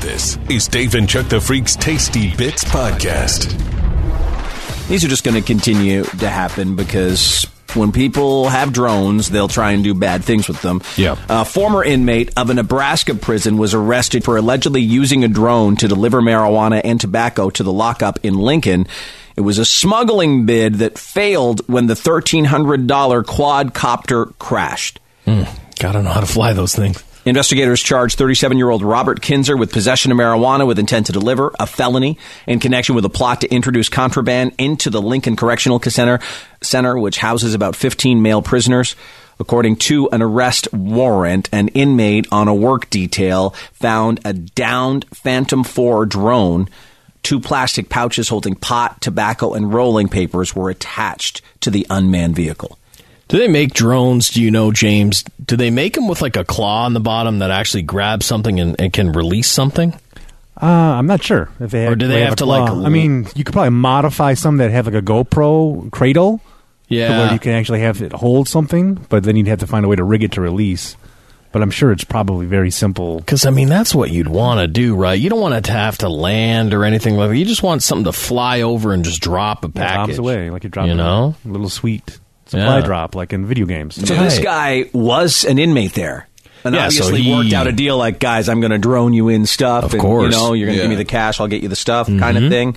This is Dave and Chuck the Freak's Tasty Bits podcast. These are just going to continue to happen because when people have drones, they'll try and do bad things with them. Yeah. A former inmate of a Nebraska prison was arrested for allegedly using a drone to deliver marijuana and tobacco to the lockup in Lincoln. It was a smuggling bid that failed when the $1,300 quadcopter crashed. Gotta know how to fly those things. Investigators charged 37-year-old Robert Kinzer with possession of marijuana with intent to deliver, a felony, in connection with a plot to introduce contraband into the Lincoln Correctional Center, which houses about 15 male prisoners. According to an arrest warrant, an inmate on a work detail found a downed Phantom 4 drone. 2 plastic pouches holding pot, tobacco, and rolling papers were attached to the unmanned vehicle. Do they make drones, do you know, James? Do they make them with like a claw on the bottom that actually grabs something and can release something? I'm not sure. If they Or do they have to claw. like... I mean, you could probably modify some that have like a GoPro cradle. Yeah. Where you can actually have it hold something, but then you'd have to find a way to rig it to release. But I'm sure it's probably very simple. Because, I mean, that's what you'd want to do, right? You don't want it to have to land or anything like that. You just want something to fly over and just drop a package. Drops away, like you drop know? a little sweet supply drop, like in video games. So this guy was an inmate there. And Yeah, so obviously he worked out a deal like, guys, I'm going to drone you in stuff. Of and, course. You know, you're going to give me the cash, I'll get you the stuff kind of thing.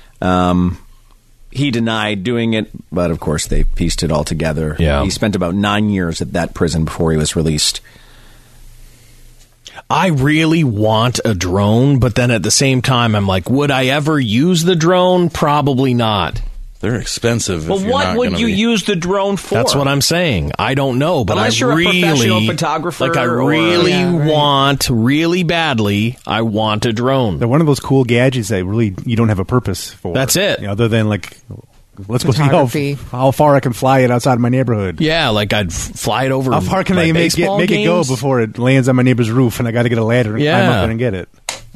He denied doing it, but of course they pieced it all together. Yeah. He spent about 9 years at that prison before he was released. I really want a drone, but then at the same time, I'm like, would I ever use the drone? Probably not. They're expensive. Well, what would you use the drone for? That's what I'm saying. I don't know, but Unless you're a professional photographer. Like, I really want, really badly, I want a drone. They're one of those cool gadgets that really you don't have a purpose for. That's it. You know, other than like, let's go see how far I can fly it outside my neighborhood. Yeah, like I'd fly it over. How far can I make it go before it lands on my neighbor's roof and I got to get a ladder and climb up there and get it?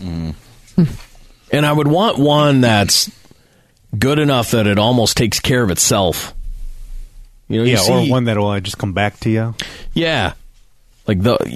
And I would want one that's good enough that it almost takes care of itself. You know, or one that will just come back to you. Yeah. Like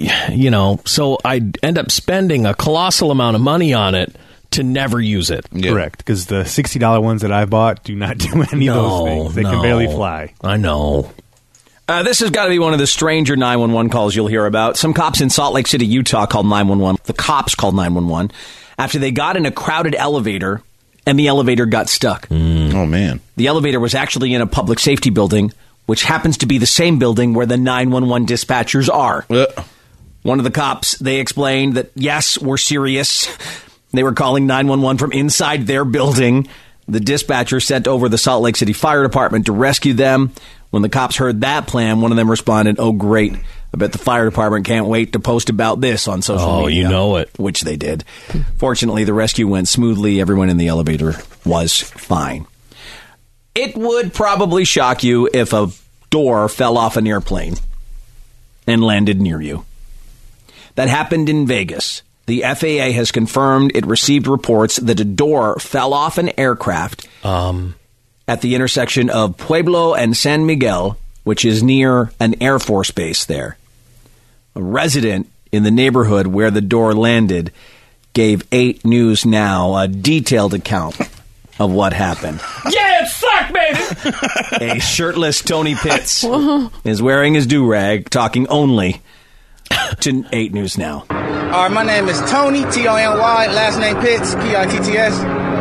so I'd end up spending a colossal amount of money on it to never use it. Yeah. Correct, because the $60 ones that I bought do not do any of those things. They can barely fly. I know. This has got to be one of the stranger 911 calls you'll hear about. Some cops in Salt Lake City, Utah called 911. The cops called 911 after they got in a crowded elevator and the elevator got stuck. Oh, man. The elevator was actually in a public safety building, which happens to be the same building where the 911 dispatchers are. One of the cops, they explained that, yes, we're serious. They were calling 911 from inside their building. The dispatcher sent over the Salt Lake City Fire Department to rescue them. When the cops heard that plan, one of them responded, "Oh, great. I bet the fire department can't wait to post about this on social media." Oh, you know it. Which they did. Fortunately, the rescue went smoothly. Everyone in the elevator was fine. It would probably shock you if a door fell off an airplane and landed near you. That happened in Vegas. The FAA has confirmed it received reports that a door fell off an aircraft at the intersection of Pueblo and San Miguel, which is near an Air Force base there. A resident in the neighborhood where the door landed gave 8 News Now a detailed account of what happened. Yeah, it sucked, baby! A shirtless Tony Pitts is wearing his do-rag, talking only to 8 News Now. All right, my name is Tony, Tony, last name Pitts, Pitts.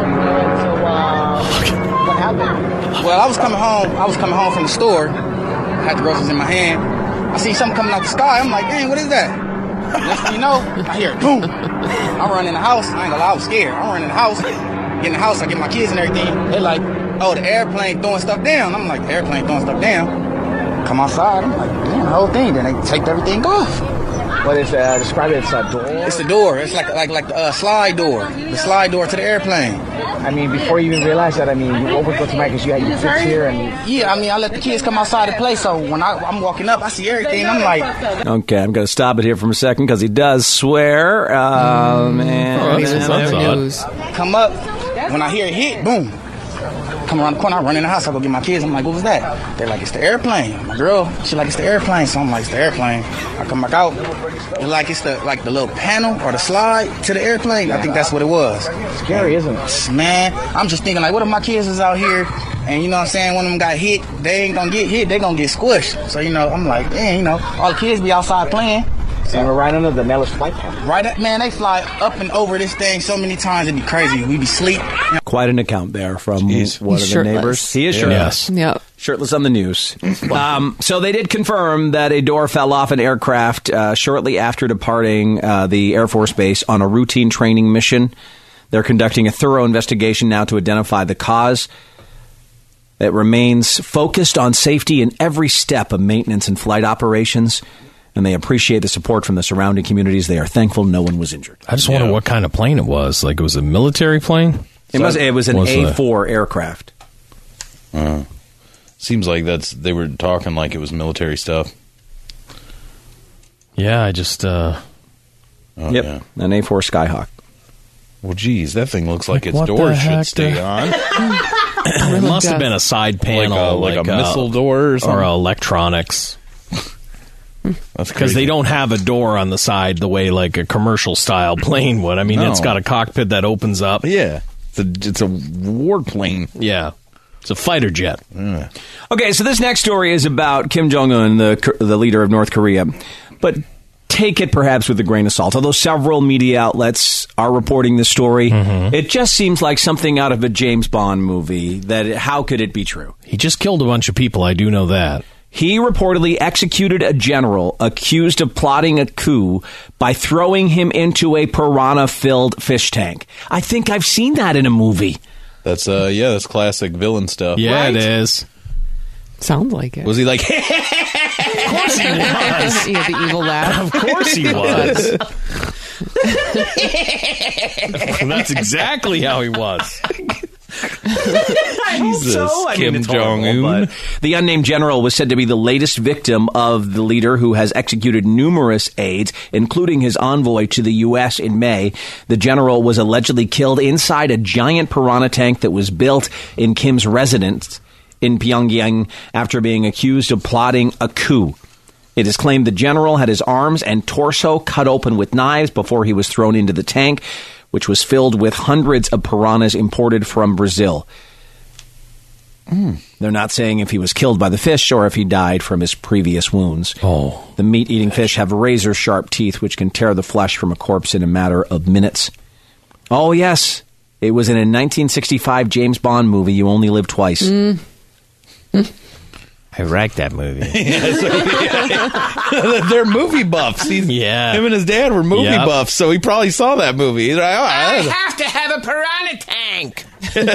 What happened? Well, I was coming home from the store. I had the groceries in my hand. I see something coming out the sky. I'm like, dang, what is that? Next thing you know, I hear it, boom. I run in the house. I ain't gonna lie, I was scared. I run in the house. Get in the house, I get my kids and everything. They're like, oh, the airplane throwing stuff down. I'm like, the airplane throwing stuff down. Come outside. I'm like, damn, the whole thing. Then they take everything off. What is describe it? It's a door. It's the door. It's like the slide door. The slide door to the airplane. I mean, before you even realize that, I mean, what was going to because you had your kids here and yeah, I mean, I let the kids come outside to play. So when I'm walking up, I see everything. I'm like, okay, I'm going to stop it here for a second because he does swear. Man, that's news. Come up. When I hear it hit, boom. Come around the corner, I run in the house, I go get my kids. I'm like, what was that? They're like, it's the airplane. My girl, she like, it's the airplane. So I'm like, it's the airplane. I come back out, it's like it's the little panel or the slide to the airplane. I think that's what it was. Scary, isn't it? Man, I'm just thinking like, what if my kids is out here and you know what I'm saying, one of them got hit, they ain't gonna get hit, they gonna get squished. So, you know, I'm like, man, you know, all the kids be outside playing. And we're right under the Nellis flight path. Right up, man, they fly up and over this thing so many times, it'd be crazy. We be sleep. Quite an account there from one of the shirtless. neighbors. He is shirtless. Yes. Yep. Shirtless on the news. So they did confirm that a door fell off an aircraft shortly after departing the Air Force Base on a routine training mission. They're conducting a thorough investigation now to identify the cause. It remains focused on safety in every step of maintenance and flight operations, and they appreciate the support from the surrounding communities. They are thankful no one was injured. I just wonder what kind of plane it was. Like, it was a military plane? It was an A4 aircraft. Seems like they were talking like it was military stuff. Yeah, I just... Yeah, an A4 Skyhawk. Well, geez, that thing looks like its what the doors heck should stay on. It must have been a side panel. like a missile door or something. Or electronics. That's Because they crazy. don't have a door on the side the way like a commercial-style plane would. I mean, No. it's got a cockpit that opens up. Yeah. It's a warplane. Yeah. It's a fighter jet. Okay, so this next story is about Kim Jong-un, the leader of North Korea. But take it perhaps with a grain of salt. Although several media outlets are reporting this story, it just seems like something out of a James Bond movie. How could it be true? He just killed a bunch of people. I do know that. He reportedly executed a general accused of plotting a coup by throwing him into a piranha-filled fish tank. I think I've seen that in a movie. That's that's classic villain stuff. Yeah, Right? it is. Sounds like it. Was he like, Of course he was. Yeah, the evil laugh. Of course he was. That's exactly how he was. Jesus, Kim it's horrible, Jong-un? but the unnamed general was said to be the latest victim of the leader, who has executed numerous aides, including his envoy to the U.S. in May. The general was allegedly killed inside a giant piranha tank that was built in Kim's residence in Pyongyang after being accused of plotting a coup. It is claimed the general had his arms and torso cut open with knives before he was thrown into the tank, which was filled with hundreds of piranhas imported from Brazil. They're not saying if he was killed by the fish or if he died from his previous wounds. Oh. The meat-eating fish have razor-sharp teeth which can tear the flesh from a corpse in a matter of minutes. Oh, yes. It was in a 1965 James Bond movie, You Only Live Twice. I liked that movie. they're movie buffs. Yeah. Him and his dad were movie Yep. buffs, so he probably saw that movie. He's like, have to have a piranha tank.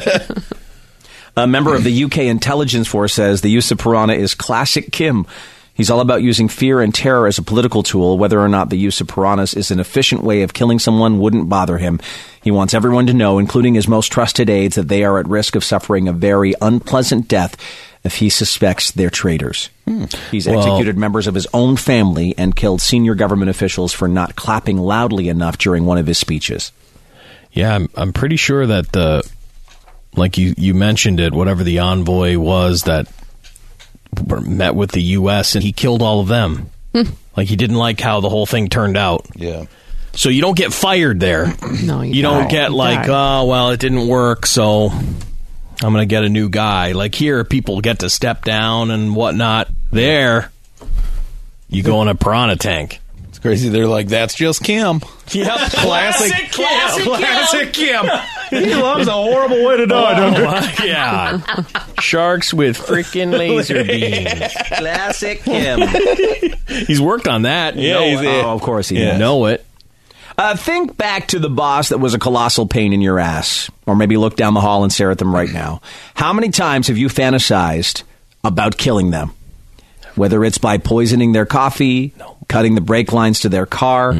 A member of the UK intelligence force says the use of piranha is classic Kim. He's all about using fear and terror as a political tool. Whether or not the use of piranhas is an efficient way of killing someone wouldn't bother him. He wants everyone to know, including his most trusted aides, that they are at risk of suffering a very unpleasant death if he suspects they're traitors. He's executed members of his own family and killed senior government officials for not clapping loudly enough during one of his speeches. Yeah, I'm pretty sure that like you mentioned it, whatever the envoy was that met with the U.S., and he killed all of them. Like, he didn't like how the whole thing turned out. yeah. So you don't get fired there. No, You don't get like, oh, well, it didn't work, so I'm going to get a new guy. Like, here, people get to step down and whatnot. There, you go in a piranha tank. It's crazy. They're like, that's just Kim. Yep. Classic Kim. He loves a horrible way to die. Oh, my God. Sharks with freaking laser beams. Classic Kim. He's worked on that. Of course he You has. know it. Think back to the boss that was a colossal pain in your ass. Or maybe look down the hall and stare at them right now. How many times have you fantasized about killing them? Whether it's by poisoning their coffee, cutting the brake lines to their car.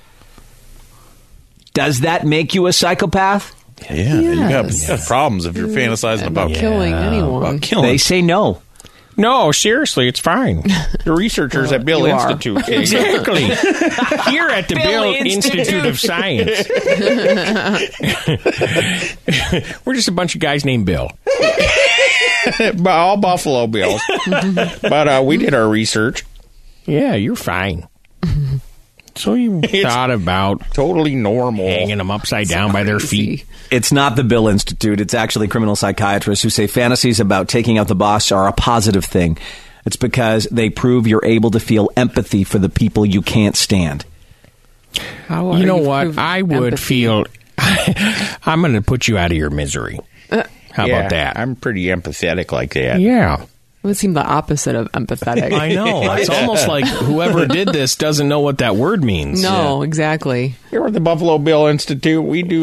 Does that make you a psychopath? Yeah, you got problems if you're fantasizing about killing anyone. About killing. They say no. No, seriously, it's fine. The researchers at Bill you are. Institute. Exactly. Here at the Bill Institute of Science. We're just a bunch of guys named Bill. All Buffalo Bills. But we did our research. Yeah, you're fine. So you thought about Totally normal. hanging them upside down by their feet. It's not the Bill Institute. It's actually criminal psychiatrists who say fantasies about taking out the boss are a positive thing. It's because they prove you're able to feel empathy for the people you can't stand. How are You know what? proving I would empathy? feel... I'm going to put you out of your misery. How Yeah, about that? I'm pretty empathetic like that. Yeah. It would seem the opposite of empathetic. I know. It's almost like whoever did this doesn't know what that word means. No, exactly. Here at the Buffalo Bill Institute, we do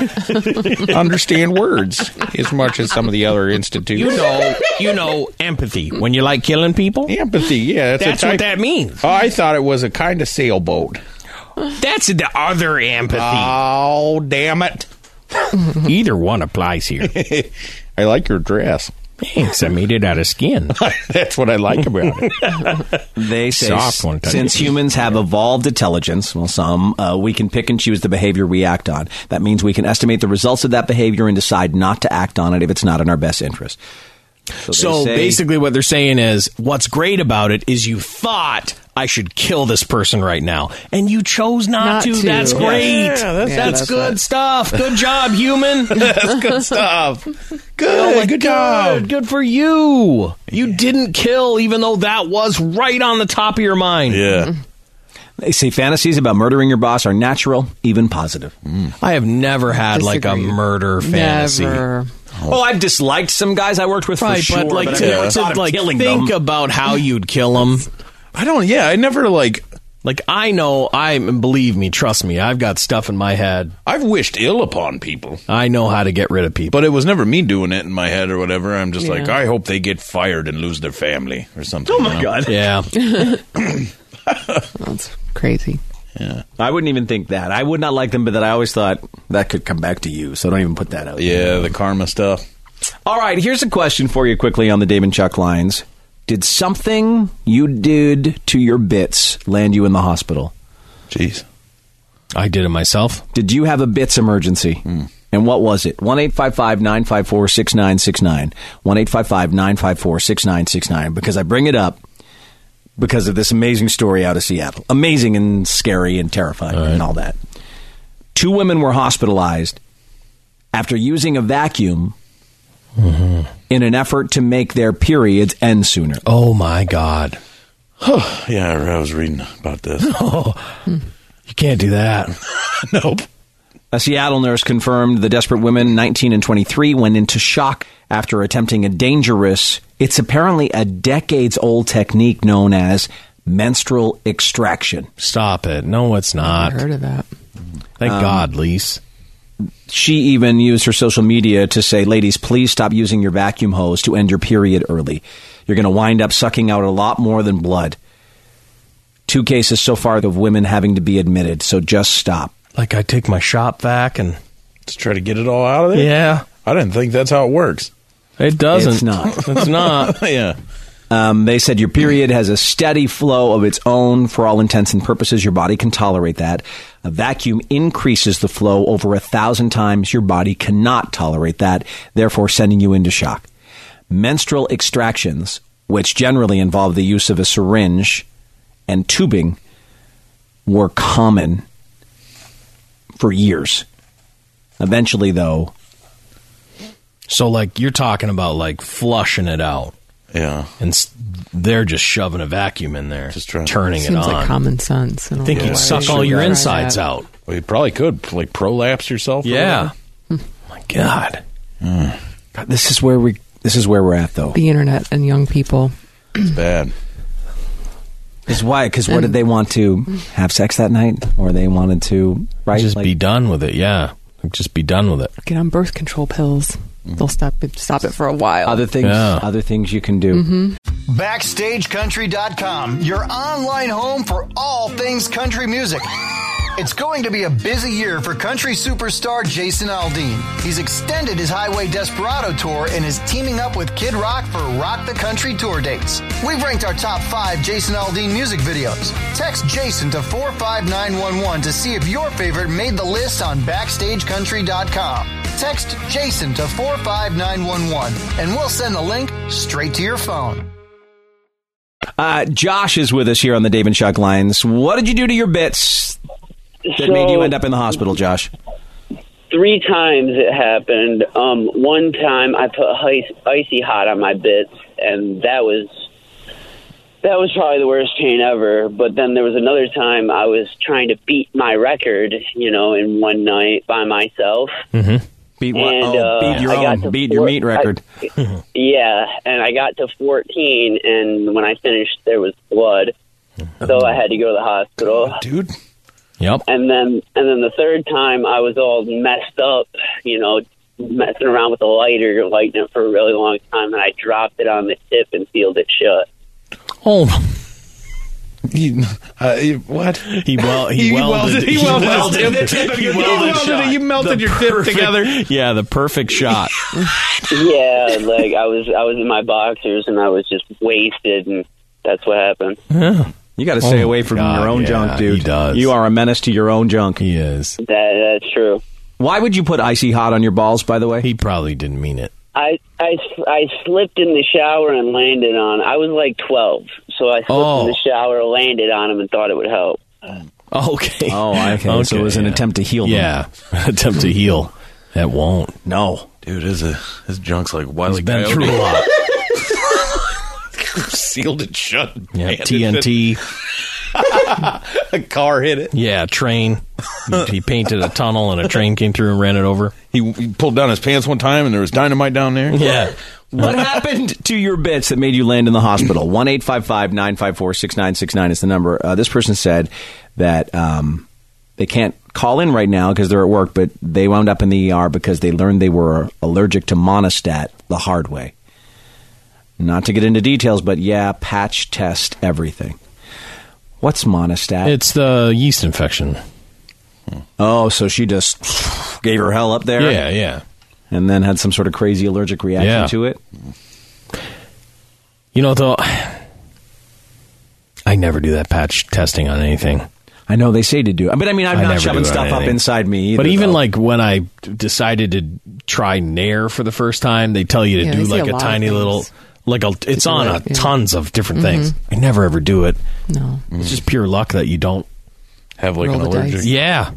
not understand words as much as some of the other institutes. You know empathy. When you like killing people? Empathy, yeah. That's what that means. Oh, I thought it was a kind of sailboat. That's the other empathy. Oh, damn it. Either one applies here. I like your dress. Thanks. I made it out of skin. That's what I like about it. They say Soft one time. since humans have evolved intelligence, well, some, we can pick and choose the behavior we act on. That means we can estimate the results of that behavior and decide not to act on it if it's not in our best interest. So they say- basically what they're saying is, what's great about it is you thought I should kill this person right now, and you chose not to. That's great. Yeah, that's good it. stuff. Good job, human. That's good stuff. Good, good job. Good for you. You didn't kill, even though that was right on the top of your mind. Yeah. They say fantasies about murdering your boss are natural, even positive. I have never had like a Disagree. murder fantasy. Never. Oh, I've disliked some guys I worked with for Right, sure, but like I've to, never thought of like killing think them. about how you'd kill them. I never like, I know, believe me, trust me, I've got stuff in my head. I've wished ill upon people. I know how to get rid of people. But it was never me doing it in my head or whatever. I'm just like, Yeah. I hope they get fired and lose their family or something. Oh, my God. Yeah. That's crazy. Yeah. I wouldn't even think that. I would not like them, but that I always thought that could come back to you, so don't even put that out there. Yeah, the karma stuff. All right, here's a question for you quickly on the Dave and Chuck lines. Did something you did to your bits land you in the hospital? Jeez. I did it myself. Did you have a bits emergency? And what was it? 1-855-954-6969. 1-855-954-6969. Because I bring it up because of this amazing story out of Seattle. Amazing and scary and terrifying and all that. 2 women were hospitalized after using a vacuum in an effort to make their periods end sooner. Oh, my God. Yeah, I was reading about this. You can't do that. Nope. A Seattle nurse confirmed the desperate women, 19 and 23, went into shock after attempting a dangerous, it's apparently a decades-old technique known as menstrual extraction. Stop it. No, it's not. I heard of that. Thank God, Lise. She even used her social media to say, ladies, please stop using your vacuum hose to end your period early. You're going to wind up sucking out a lot more than blood. 2 cases so far of women having to be admitted, so just stop. Like I take my shop vac and... Let's try to get it all out of there? Yeah. I didn't think that's how it works. It doesn't. It's not. It's not. Yeah. They said your period has a steady flow of its own. For all intents and purposes, your body can tolerate that. A vacuum increases the flow over 1,000 times. Your body cannot tolerate that, therefore sending you into shock. Menstrual extractions, which generally involve the use of a syringe and tubing, were common for years. Eventually, though... So, like, you're talking about, like, flushing it out. Yeah. And they're just shoving a vacuum in there, Just trying to- turning it Seems on. like common sense. I think you'd suck all your insides out. Well, you probably could, like, prolapse yourself. or Yeah. whatever. My God. God, this is where we're at, though. The internet and young people. It's bad. Is why? Because what did they want to have sex that night, or they wanted to Just be done with it, yeah. Just be done with it. Get on birth control pills. They'll stop it for a while. other things. Yeah. Other things you can do. BackstageCountry.com, your online home for all things country music. It's going to be a busy year for country superstar Jason Aldean. He's extended his Highway Desperado tour and is teaming up with Kid Rock for Rock the Country tour dates. We've ranked our top 5 Jason Aldean music videos. Text Jason to 45911 to see if your favorite made the list on BackstageCountry.com. Text Jason to 45911 and we'll send the link straight to your phone. Josh is with us here on the Dave and Chuck lines. What did you do to your bits that made you end up in the hospital, Josh? 3 times it happened. One time I put icy hot on my bits, and that was probably the worst pain ever. But then there was another time I was trying to beat my record, in one night by myself. Mm-hmm. Beat your meat record. Yeah, and I got to 14, and when I finished, there was blood. So I had to go to the hospital. Dude. Yep. And then the third time I was all messed up, messing around with a lighter, lighting it for a really long time, and I dropped it on the tip and sealed it shut. Oh. What? He welded You melted your tip together. Yeah, the perfect shot. Yeah, like I was in my boxers and I was just wasted, and that's what happened. Yeah. You got to stay away from your own junk, dude. He does. You are a menace to your own junk. He is. That's true. Why would you put icy hot on your balls, by the way? He probably didn't mean it. I slipped in the shower and landed on. I was like 12, so I slipped in the shower, landed on him, and thought it would help. Okay. Oh, okay. So it was an attempt to heal them. Yeah, attempt to heal. That won't. No. Dude, his junk's like Wile E. Been Coyote. through a lot. Sealed it shut. Yeah, TNT. A car hit it. Yeah, train. He painted a tunnel and a train came through and ran it over. He pulled down his pants one time and there was dynamite down there. Yeah. What happened to your bits that made you land in the hospital? 1-855-954-6969 is the number. This person said that they can't call in right now because they're at work, but they wound up in the ER because they learned they were allergic to Monistat the hard way. Not to get into details, but yeah, patch test everything. What's Monistat? It's the yeast infection. Oh, so she just gave her hell up there? Yeah, yeah. And then had some sort of crazy allergic reaction to it? Though, I never do that patch testing on anything. I know they say to do it. But I mean, I'm not shoving stuff up inside me either. But even like when I decided to try Nair for the first time, they tell you to do like a tiny little... it's on tons of different things. I never ever do it. No. It's just pure luck that you don't have like an allergic. Yeah.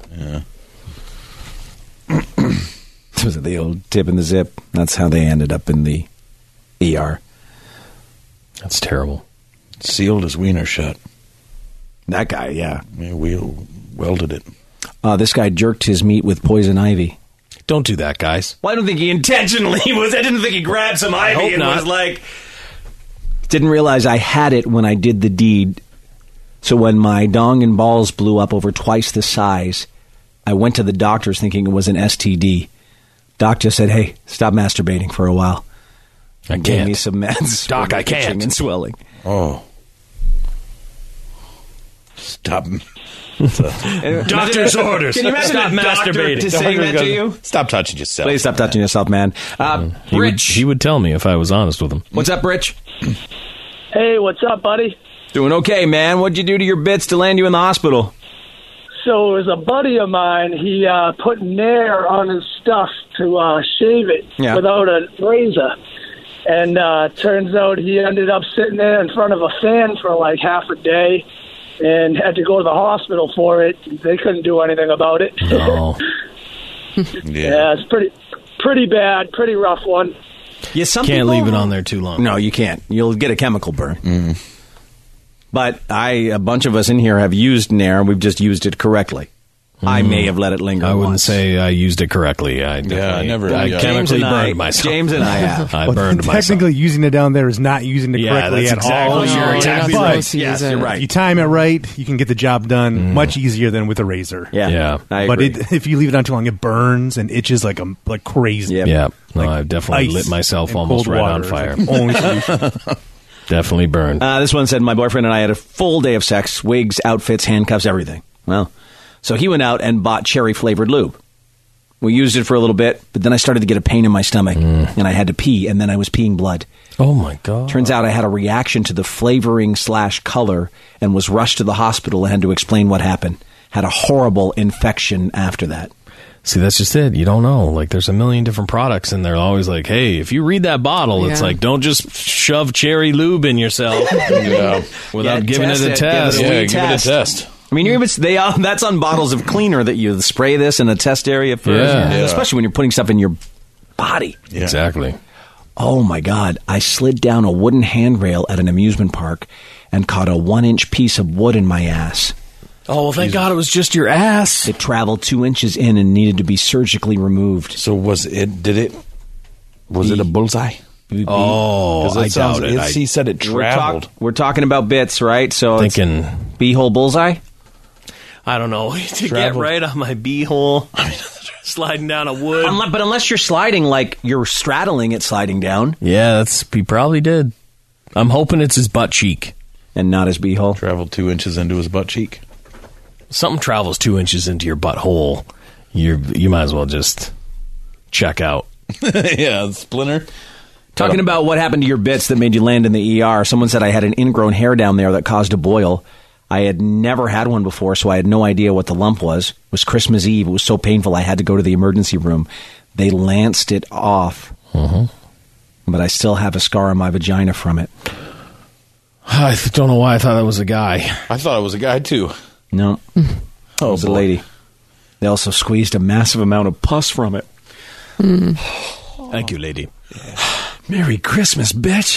Was it the old tip and the zip? That's how they ended up in the ER. That's terrible. Sealed his wiener shut. That guy, yeah. We welded it. This guy jerked his meat with poison ivy. Don't do that, guys. Well, I don't think he intentionally was. I didn't think he grabbed some ivy and was like... Didn't realize I had it when I did the deed. So when my dong and balls blew up over twice the size, I went to the doctors thinking it was an STD. Doctor said, hey, stop masturbating for a while. I Gave can't. me some meds. Doc, I can't. Itching and swelling. Oh. Stop. Doctor's orders. Can you imagine Stop a doctor masturbating. saying that to you? Stop touching yourself. Please stop touching yourself, man. Rich. He would tell me if I was honest with him. What's up, Rich? Hey, what's up, buddy? Doing okay, man. What'd you do to your bits to land you in the hospital? So it was a buddy of mine. He put Nair on his stuff to shave it without a razor. And turns out he ended up sitting there in front of a fan for like half a day and had to go to the hospital for it. They couldn't do anything about it. No. Yeah, it's pretty bad, pretty rough one. Yeah, some Can't people, leave it on there too long. No, you can't. You'll get a chemical burn. But a bunch of us in here have used Nair. We've just used it correctly. I may have let it linger. I wouldn't once. say I used it correctly. I never. I chemically burned myself. James and I have. I burned myself. Technically, using it down there is not using it correctly that's at all. exactly. You're exactly But right. Yes, you're right. if you time it right, you can get the job done much easier than with a razor. Yeah. I But agree. if you leave it on too long, it burns and itches like crazy. Yep. Yeah, no, Like I've definitely ice lit myself and almost cold right water on is fire. the only solution. Definitely burned. This one said, my boyfriend and I had a full day of sex, wigs, outfits, handcuffs, everything. Well, So he went out and bought cherry-flavored lube. We used it for a little bit, but then I started to get a pain in my stomach, and I had to pee, and then I was peeing blood. Oh, my God. Turns out I had a reaction to the flavoring/color and was rushed to the hospital and had to explain what happened. Had a horrible infection after that. See, that's just it. You don't know. Like, there's a million different products, and they're always like, hey, if you read that bottle, it's like, don't just shove cherry lube in yourself without giving it a test. Give it a test. I mean, that's on bottles of cleaner that you spray this in a test area first. Especially when you're putting stuff in your body. Yeah. Exactly. Oh, my God. I slid down a wooden handrail at an amusement park and caught a 1-inch piece of wood in my ass. Oh, well, thank God it was just your ass. It traveled 2 inches in and needed to be surgically removed. So was it a bullseye? Oh, I doubt it. He said it traveled. We're talking about bits, right? So thinking beehole bullseye? I don't know. To get right on my beehole, sliding down a wood. But unless you're sliding, like you're straddling it sliding down. Yeah, he probably did. I'm hoping it's his butt cheek. And not his beehole. Traveled 2 inches into his butt cheek. Something travels 2 inches into your butthole, you might as well just check out. Yeah, splinter. Talking about what happened to your bits that made you land in the ER. Someone said I had an ingrown hair down there that caused a boil. I had never had one before, so I had no idea what the lump was. It was Christmas Eve. It was so painful I had to go to the emergency room. They lanced it off. But I still have a scar on my vagina from it. I don't know why I thought that was a guy. I thought it was a guy, too. No. It was a lady. They also squeezed a massive amount of pus from it. Thank you, lady. Merry Christmas, bitch.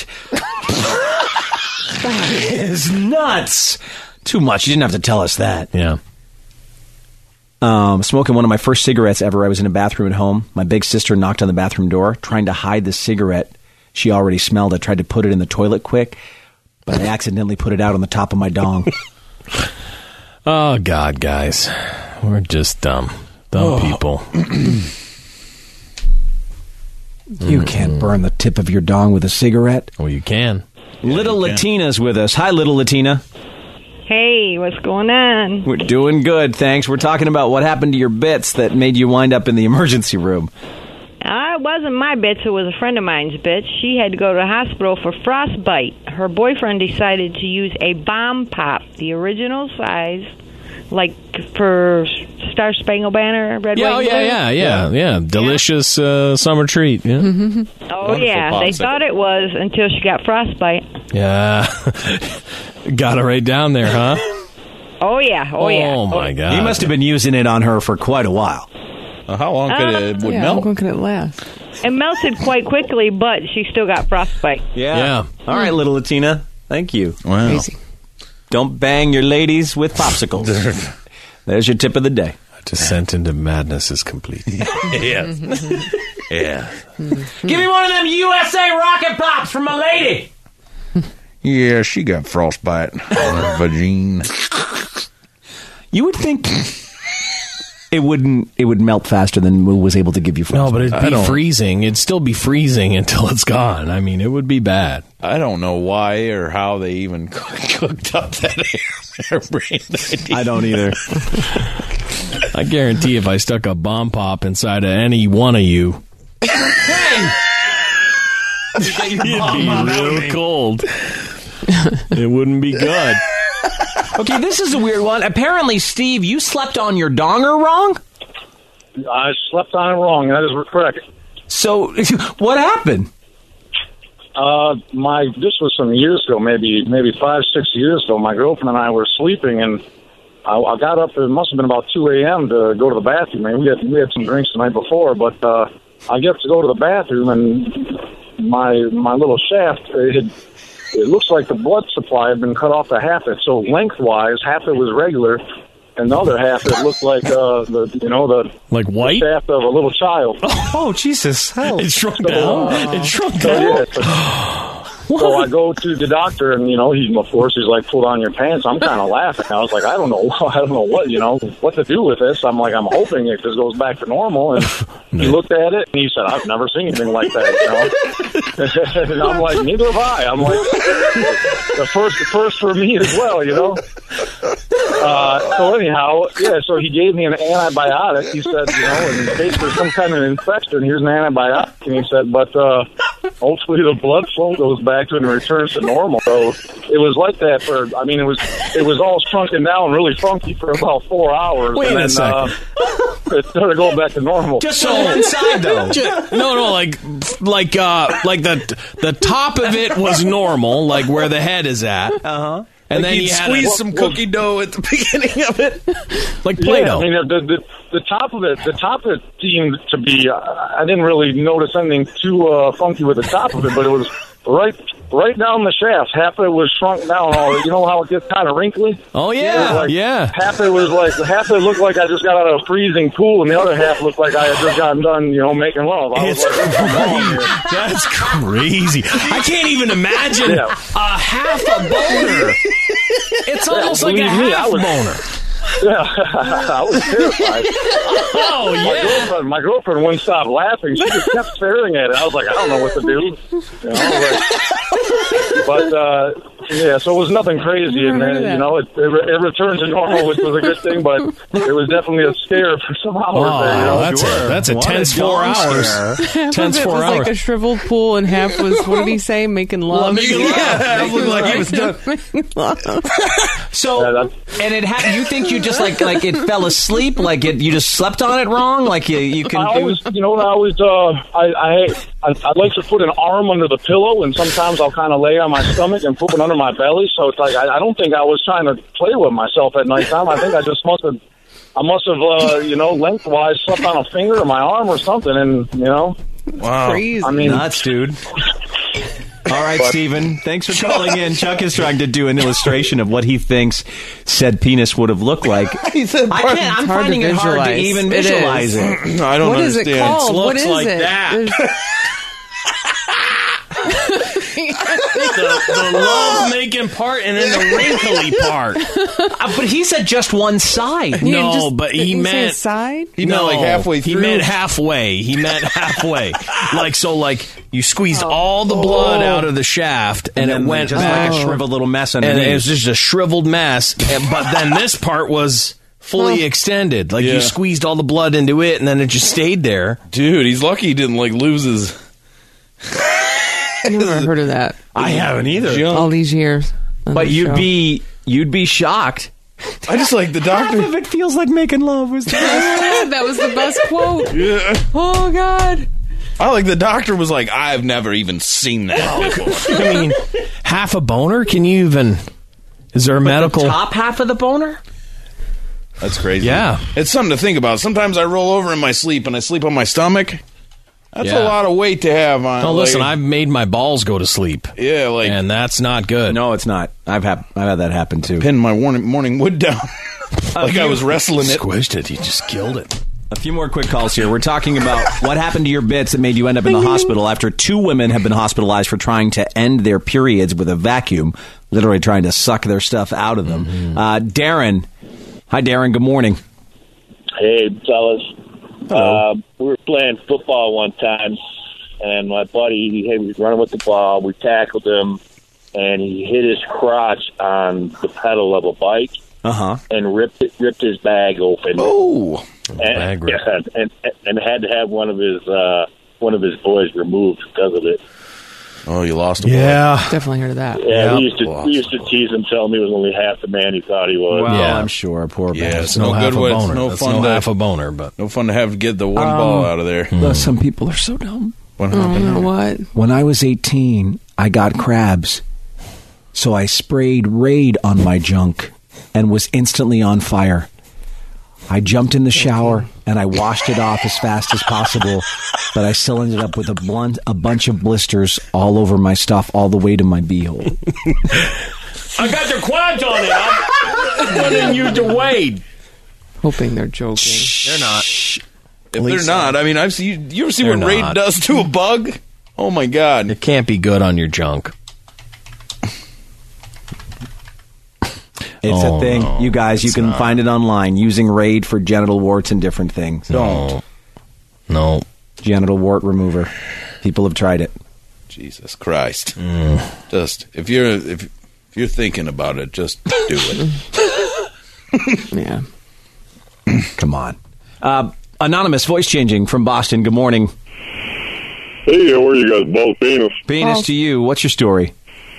That is nuts. Too much. You didn't have to tell us that. Yeah. Smoking one of my first cigarettes ever. I was in a bathroom at home. My big sister knocked on the bathroom door, trying to hide the cigarette she already smelled. I tried to put it in the toilet quick, but I accidentally put it out on the top of my dong. Oh, God, guys. We're just dumb. Dumb people. You can't burn the tip of your dong with a cigarette. Well, you can. Little Latina's with us. Hi, Little Latina. Hey, what's going on? We're doing good, thanks. We're talking about what happened to your bits that made you wind up in the emergency room. It wasn't my bits. It was a friend of mine's bits. She had to go to the hospital for frostbite. Her boyfriend decided to use a bomb pop, the original size, like for Star Spangled Banner, Red, White, Blue. Yeah. Delicious summer treat. Yeah. Oh, yeah. They thought it was until she got frostbite. Yeah. Got it right down there, huh? Oh, yeah. Oh, my God. He must have been using it on her for quite a while. How long could it melt? How long could it last? It melted quite quickly, but she still got frostbite. Yeah. All right, Little Latina. Thank you. Wow. Crazy. Don't bang your ladies with popsicles. There's your tip of the day. Descent into madness is complete. Yeah. Give me one of them USA Rocket Pops from my lady. Yeah, she got frostbite on her vagina. You would think it would melt faster than Moo was able to give you frostbite. No, but it'd be freezing. It'd still be freezing until it's gone. I mean, it would be bad. I don't know why or how they even cooked up that hairbrained idea. I don't either. I guarantee if I stuck a bomb pop inside of any one of you, it'd be real cold. It wouldn't be good. Okay, this is a weird one. Apparently, Steve, you slept on your donger wrong? I slept on it wrong. That is correct. So, what happened? This was some years ago, maybe 5-6 years ago. My girlfriend and I were sleeping, and I got up. It must have been about 2 a.m. to go to the bathroom. I mean, we had some drinks the night before, but I get to go to the bathroom, and my little shaft it looks like the blood supply had been cut off to half it. So lengthwise, half it was regular, and the other half it looked like the like white the shaft of a little child. Oh Jesus! Hell. It shrunk down. It shrunk down. So I go to the doctor, and he's like, "Pull down your pants." I'm kind of laughing. I was like, I don't know what to do with this. I'm like, I'm hoping it just goes back to normal. And he looked at it, and he said, "I've never seen anything like that." And I'm like, neither have I. I'm like, the first for me as well. So anyhow, so he gave me an antibiotic. He said, in case there's some kind of infection, here's an antibiotic. And he said, but hopefully the blood flow goes back to it and returns to normal. So it was like that it was all shrunken down really funky for about 4 hours. Wait and a then, second. It started going back to normal. Just on one side, though. No, like the top of it was normal, like where the head is at. Uh-huh. And like then you you squeeze some cookie dough at the beginning of it, like Play-Doh. Yeah, the top of it seemed to be. I didn't really notice anything too funky with the top of it, but it was right down the shaft. Half of it was shrunk down. You know how it gets kind of wrinkly? Oh yeah, Half it looked like I just got out of a freezing pool, and the other half looked like I had just gotten done, making love. That's crazy. I can't even imagine a half a boner. It's almost like a half boner. Yeah, I was terrified. Oh, yeah. My girlfriend wouldn't stop laughing. She just kept staring at it. I was like, I don't know what to do. So it was nothing crazy. And then, it returned to normal, which was a good thing, but it was definitely a scare for some hours. That's a tense 4 hours. Tense 4 hours. Like a shriveled pool, and half was, what did he say, making love? Half looked like he was done. So, and it happened. You think you just like it fell asleep, like you just slept on it wrong, like you can. I like to put an arm under the pillow, and sometimes I'll kind of lay on my stomach and put it under my belly. So it's like I don't think I was trying to play with myself at nighttime. I think I just must have lengthwise slept on a finger or my arm or something, and wow, crazy. I mean, nuts, dude. All right, Stephen, thanks for calling in. Chuck is trying to do an illustration of what he thinks said penis would have looked like. He said, I'm finding it hard to even visualize it. I don't understand. What is it called? Looks like that. The love-making part and then the wrinkly part. But he said just one side. No, but he meant side. He meant like halfway through. He meant halfway. like you squeezed all the blood out of the shaft, and it went just back. like a shriveled little mess underneath. And it was just a shriveled mess. But then this part was fully extended. Like you squeezed all the blood into it, and then it just stayed there. Dude, he's lucky he didn't lose his. I've never heard of that. I haven't either. All these years. But you'd be shocked. I just like the doctor. Half of it feels like making love was the best. That was the best quote. Yeah. Oh, God. I like the doctor was like, I've never even seen that before. I mean, half a boner? Can you even... Is there a medical... The top half of the boner? That's crazy. Yeah. It's something to think about. Sometimes I roll over in my sleep and I sleep on my stomach. That's a lot of weight to have on. Oh, listen, I've made my balls go to sleep. Yeah, and that's not good. No, it's not. I've had that happen too. Pinned my morning wood down like I was wrestling it. Squished it. You just killed it. A few more quick calls here. We're talking about what happened to your bits that made you end up in the hospital after 2 women have been hospitalized for trying to end their periods with a vacuum, literally trying to suck their stuff out of them. Darren. Hi, Darren. Good morning. Hey, fellas. We were playing football one time, and my buddy, he was running with the ball. We tackled him, and he hit his crotch on the pedal of a bike, and ripped his bag open. Oh, and had to have one of his boys removed because of it. Oh, you lost a boy. Yeah, definitely heard of that. Yeah, we used to tease him, tell him he was only half the man he thought he was. Well, yeah, I'm sure. Poor man. Yeah, it's no good. It's no fun. Half a boner, but no fun to have to get the one ball out of there. Some people are so dumb. What happened? What? When I was 18, I got crabs, so I sprayed Raid on my junk and was instantly on fire. I jumped in the shower and I washed it off as fast as possible, but I still ended up with a bunch of blisters all over my stuff, all the way to my beehole. I got your quads on it. I'm putting you to Wade. Hoping they're joking. They're not. If they're not, I mean, I've seen. You ever see what Raid does to a bug? Oh my God! It can't be good on your junk. It's a thing. No, you guys, you can find it online using Raid for genital warts and different things. No. Genital wart remover. People have tried it. Jesus Christ. Just if you're thinking about it, just do it. Yeah. Come on. Anonymous voice changing from Boston. Good morning. Hey, how are you guys? Both penis. Penis to you. What's your story?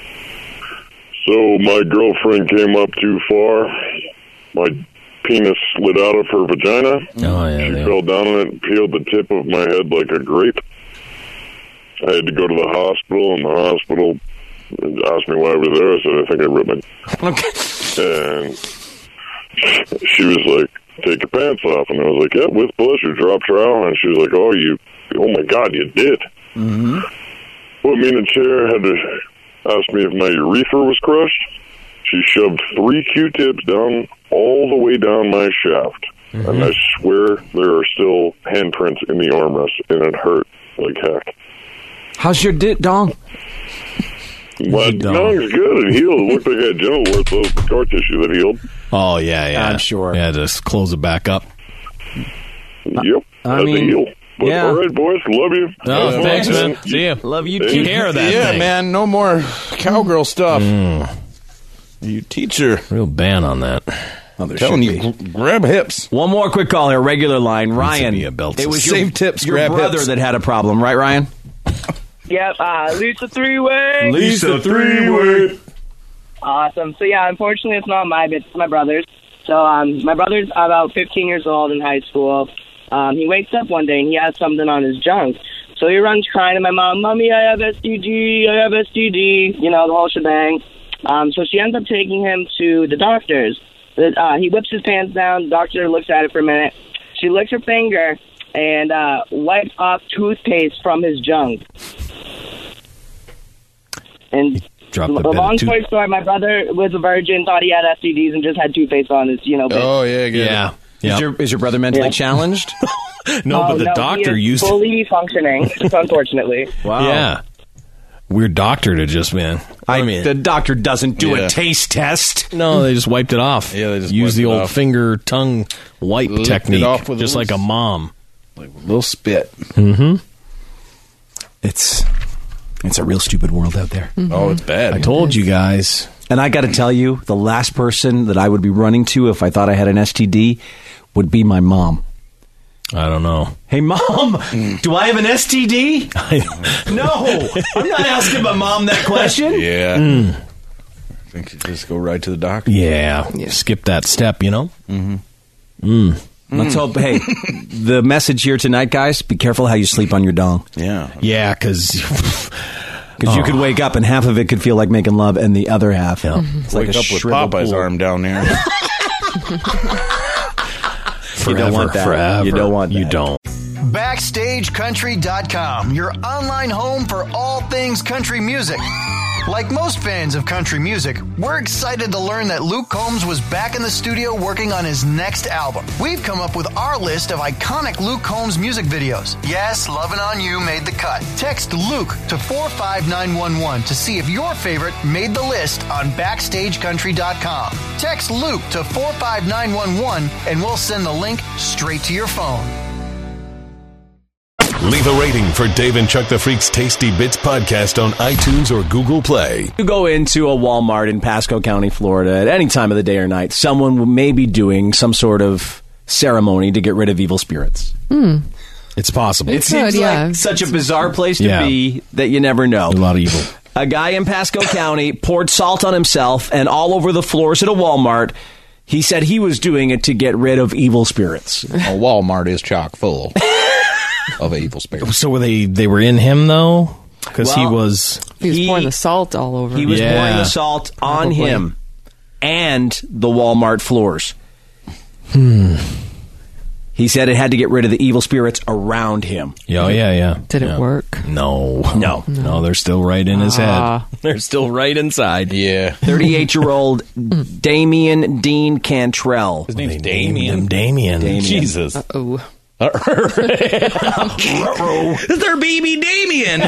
So my girlfriend came up too far. My penis slid out of her vagina. Oh, yeah. She fell down on it and peeled the tip of my head like a grape. I had to go to the hospital, and the hospital asked me why I was there. I said, I think I ripped my... And she was like, take your pants off. And I was like, yeah, with pleasure. Dropped her out, and she was like, oh my God, you did. Mm-hmm. Put me in a chair, had to ask me if my urethra was crushed. She shoved 3 Q-tips down, all the way down my shaft. Mm-hmm. And I swear there are still handprints in the armrest, and it hurt like heck. How's your dong? My dong's good. It healed. It looked like I had genital warts, so the scar tissue that healed. Oh, yeah. I'm sure. Yeah, just close it back up. Yep. That's a heal. But, all right, boys. Love you. Oh, thanks, man. See ya. Love you, too. Take care of that Yeah, thing. man. No more cowgirl stuff. You teacher. Real ban on that. Oh, telling you, grab hips. One more quick call here. Regular line. Ryan. Be a belt It was Save tips, your grab brother hips. that had a problem, right, Ryan? Yep, Lisa three-way. Lisa three-way. Awesome. So, yeah, unfortunately, it's not my bit. It's my brother's. So, my brother's about 15 years old in high school. He wakes up one day, and he has something on his junk. So he runs crying to my mom, Mommy, I have STD, you know, the whole shebang. So she ends up taking him to the doctor's. He whips his pants down. The doctor looks at it for a minute. She licks her finger and wipes off toothpaste from his junk. And Dropped a the bit long of story short, my brother was a virgin, thought he had STDs, and just had toothpaste on his, bit. Oh, yeah, good. Yeah. Is your brother mentally challenged? No, but the no, doctor he is used fully functioning, unfortunately. Wow. Yeah. Weird doctor to just, man. I mean, the doctor doesn't do a taste test. no, they just wiped it off. Yeah, they just used the wiped it old off. finger tongue wipe Licked it technique, off with a just like a mom. Like a little spit. Mm-hmm. It's a real stupid world out there. Mm-hmm. Oh, it's bad. I told you guys. And I got to tell you, the last person that I would be running to if I thought I had an STD would be my mom. I don't know. Hey, Mom, do I have an STD? No, I'm not asking my mom that question. Yeah. I think you just go right to the doctor. Yeah. Skip that step, you know? Mm-hmm. Let's hope, hey, the message here tonight, guys, be careful how you sleep on your dong. Yeah. Yeah, because... Because you could wake up and half of it could feel like making love and the other half, it's like Wake a up with shriveled Popeye's pool. arm down there. You don't want that. Forever. You don't want that. You don't. BackstageCountry.com, your online home for all things country music. Like most fans of country music, we're excited to learn that Luke Combs was back in the studio working on his next album. We've come up with our list of iconic Luke Combs music videos. Yes, Lovin' On You made the cut. Text Luke to 45911 to see if your favorite made the list on BackstageCountry.com. Text Luke to 45911 and we'll send the link straight to your phone. Leave a rating for Dave and Chuck the Freak's Tasty Bits podcast on iTunes or Google Play. You go into a Walmart in Pasco County, Florida, at any time of the day or night, someone may be doing some sort of ceremony to get rid of evil spirits. It's possible. It seems like such a bizarre place to be that you never know. A lot of evil. A guy in Pasco County poured salt on himself and all over the floors at a Walmart. He said he was doing it to get rid of evil spirits. A Walmart is chock full of evil spirits. So were they were in him, though? Because he was pouring the salt all over. He was pouring the salt on him and the Walmart floors. He said it had to get rid of the evil spirits around him. Yeah. Did it work? No, they're still right in his head. They're still right inside. Yeah. 38-year-old Damien Dean Cantrell. His name's Damien. Damien. Jesus. Uh-oh. It's their baby Damien.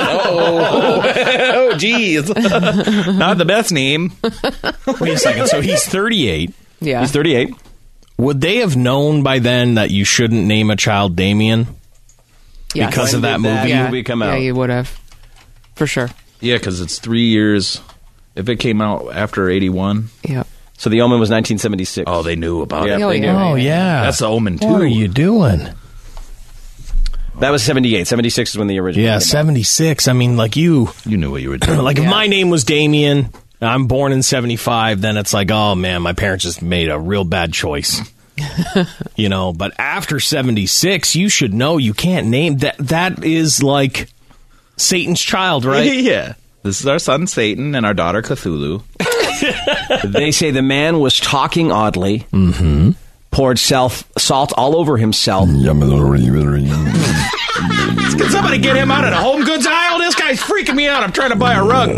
Oh, geez. Not the best name. Wait a second. So he's 38. Yeah. He's 38. Would they have known by then that you shouldn't name a child Damien? Yes. Because of that movie come out. Yeah, you would have. For sure. Yeah, because it's 3 years. If it came out after 81. Yeah. So the Omen was 1976. Oh, they knew about it. Oh, They knew. yeah. Oh, yeah. That's the Omen, too. What are you doing? That was 78. 76 is when the original Yeah, came out. 76. I mean, like you knew what you were doing. Like if my name was Damien, I'm born in 75, then it's like, oh man, my parents just made a real bad choice. You know, but after 76, you should know you can't name that. That is like Satan's child, right? Yeah. This is our son Satan and our daughter Cthulhu. They say the man was talking oddly, poured salt all over himself. Can somebody get him out of the home goods aisle? This guy's freaking me out. I'm trying to buy a rug.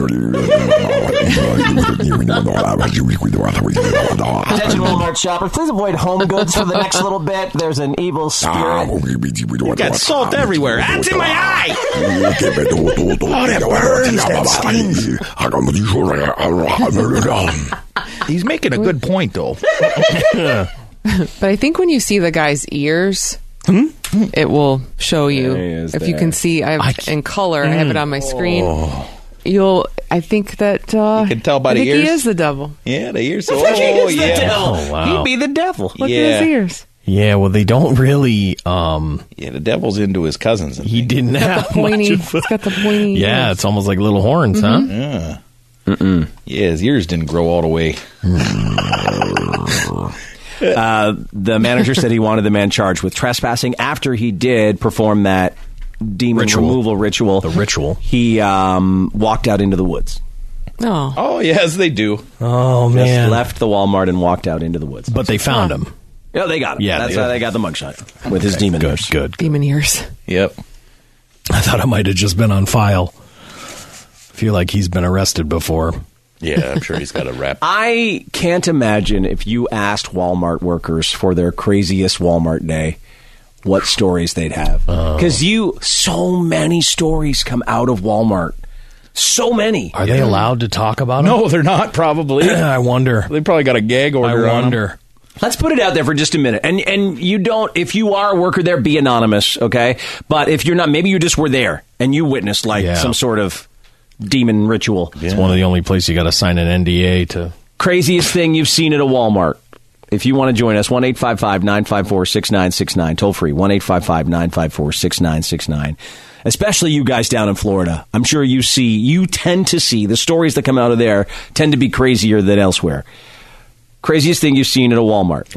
Attention Walmart shopper, please avoid home goods for the next little bit. There's an evil spirit. You got salt everywhere. That's in my eye. Oh, that burns. That stings. He's making a good point, though. But I think when you see the guy's ears, it will show you. If you can see, in color, I have it on my screen. I think that you can tell by the ears. He is the devil. Yeah, the ears. He is the devil. Oh, wow. He'd be the devil. Look at his ears. Yeah, well, they don't really. Yeah, the devil's into his cousins. He didn't have Pointy. much of It's got the pointy. Yeah, ears. it's almost like little horns, huh? Yeah. Yeah, his ears didn't grow all the way. The manager said he wanted the man charged with trespassing after he did perform that demon removal ritual. The ritual. He walked out into the woods. Oh, yes, they do. Oh, Just man. left the Walmart and walked out into the woods. But they found him. Yeah, they got him. Yeah, That's how they got the mugshot with his demon ears. Good. Demon ears. Yep. I thought it might have just been on file. Feel like he's been arrested before. Yeah, I'm sure he's got a rap. I can't imagine if you asked Walmart workers for their craziest Walmart day, what stories they'd have. Because so many stories come out of Walmart. So many. Are they allowed to talk about them? No, they're not, probably. I wonder. They probably got a gag order on them. Let's put it out there for just a minute. And you don't, if you are a worker there, be anonymous, okay? But if you're not, maybe you just were there and you witnessed some sort of demon ritual. It's one of the only places you got to sign an NDA to. Craziest thing you've seen at a Walmart. If you want to join us, 1-855-954-6969. Toll free, 1-855-954-6969. Especially you guys down in Florida. I'm sure you tend to see, the stories that come out of there tend to be crazier than elsewhere. Craziest thing you've seen at a Walmart.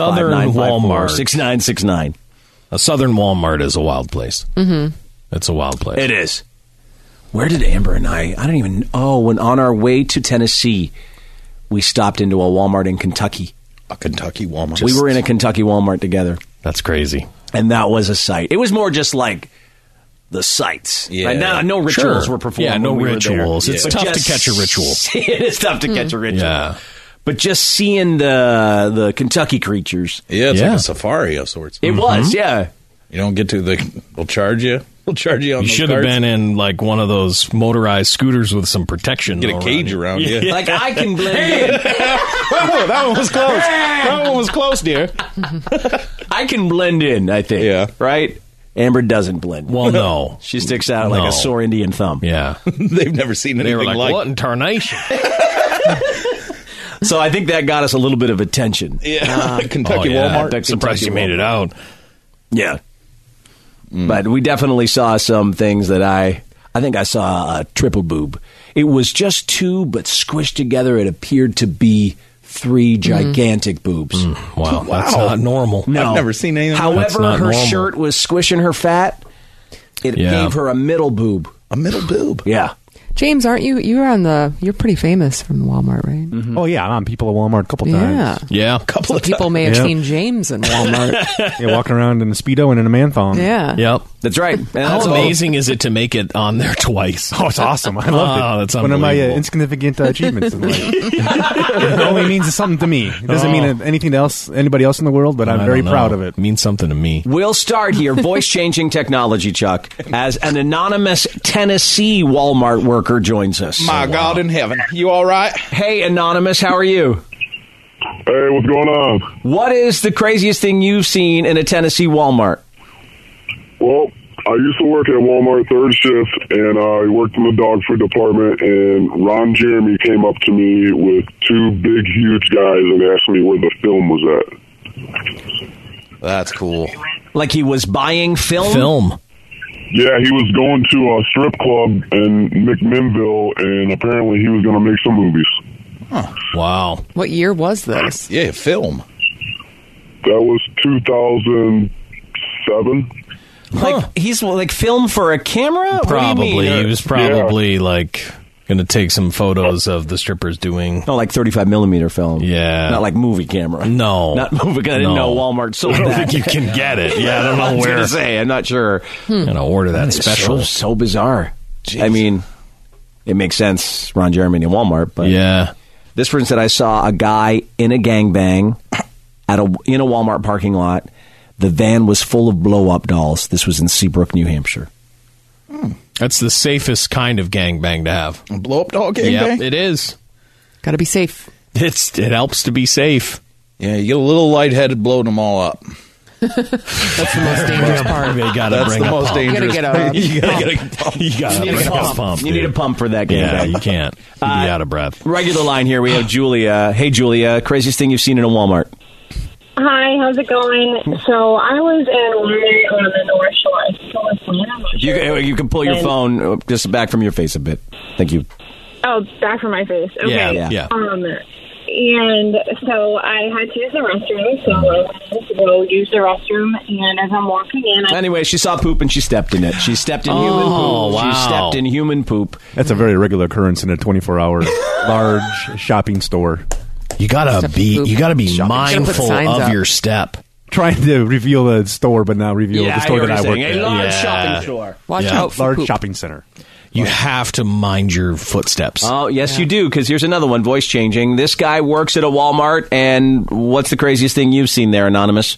1-855-954-6969. A southern Walmart is a wild place. Mm-hmm. It's a wild place. It is. Where did Amber and I don't even, when on our way to Tennessee, we stopped into a Walmart in Kentucky. A Kentucky Walmart. We were in a Kentucky Walmart together. That's crazy. And that was a sight. It was more just like the sights. Yeah. Right? No rituals were performed. Yeah, no when we rituals. Were It's there. tough Just to catch a ritual. It is tough to catch a ritual. Yeah. But just seeing the Kentucky creatures. Yeah, it's like a safari of sorts. It was, yeah. You don't get to they'll charge you. They'll charge you on You those should have cards. been in like one of those motorized scooters with some protection. Get a cage around you. Like I can blend in. Oh, that one was close. That one was close, dear. I can blend in, I think. Yeah. Right? Amber doesn't blend. Well, no. She sticks out like a sore Indian thumb. Yeah. They've never seen anything They were like, what in it. tarnation? So I think that got us a little bit of attention. Yeah. Kentucky Walmart. The Surprised Kentucky you made it out. Yeah. But we definitely saw some things that I think I saw a triple boob. It was just two, but squished together, it appeared to be three gigantic boobs. Wow, that's not normal. No. I've never seen anything like That's However, not her normal. shirt was squishing her fat. It gave her a middle boob. A middle boob. Yeah. James, aren't you? You're pretty famous from Walmart, right? Mm-hmm. Oh, yeah. I'm on People at Walmart a couple Yeah. times. Yeah. So people may have seen James in Walmart. Yeah, walking around in a Speedo and in a man thong. Yeah. Yep. That's right. And How that's amazing is it to make it on there twice? Oh, it's awesome. I loved it. That's one of my unbelievable. insignificant achievements in life. It only means something to me. It doesn't mean anything to anybody else in the world, but I'm I very don't proud know. of it. It means something to me. We'll start here. Voice-changing technology, Chuck, as an anonymous Tennessee Walmart worker joins us. My God in heaven. You all right? Hey, anonymous, how are you? Hey, what's going on? What is the craziest thing you've seen in a Tennessee Walmart? Well, I used to work at Walmart third shift, and I worked in the dog food department, and Ron Jeremy came up to me with two big, huge guys and asked me where the film was at. That's cool. Like he was buying film? Yeah, he was going to a strip club in McMinnville, and apparently he was going to make some movies. Huh. Wow. What year was this? Yeah, film. That was 2007. Like he's like film for a camera? Probably. He was probably like going to take some photos of the strippers doing. No, like 35 millimeter film. Yeah. Not like movie camera. No. Not movie. I didn't know Walmart sold that. I don't think you can get it. Yeah, I don't know I was where. gonna say, I'm not sure. I'm going to order that special. So bizarre. Jeez. I mean, it makes sense, Ron Jeremy and Walmart, but yeah. This person said, I saw a guy in a gangbang in a Walmart parking lot. The van was full of blow-up dolls. This was in Seabrook, New Hampshire. That's the safest kind of gangbang to have. A blow-up doll gangbang? Yeah, it is. Got to be safe. It helps to be safe. Yeah, you get a little lightheaded blowing them all up. That's the most dangerous part. You gotta That's bring the a most pump. dangerous. You gotta get a pump. You gotta bring a pump. You need a pump for that gangbang. Yeah, you can't. You'd be out of breath. Regular line here. We have Julia. Hey, Julia. Craziest thing you've seen in a Walmart? Hi, how's it going? So I was in Walmart on the North Shore. You can pull your phone just back from your face a bit. Thank you. Oh, back from my face. Okay. Yeah. And so I had to use the restroom, so I went to go use the restroom, and as I'm walking in... Anyway, she saw poop and she stepped in it. She stepped in human poop. Wow. She stepped in human poop. That's a very regular occurrence in a 24-hour large shopping store. You gotta be mindful of your step. Trying to reveal the store, but not reveal the store that I work at. A large shopping store. Watch out for large poop. shopping center. You have to mind your footsteps. Oh, yes, you do, because here's another one, voice changing. This guy works at a Walmart, and what's the craziest thing you've seen there, Anonymous?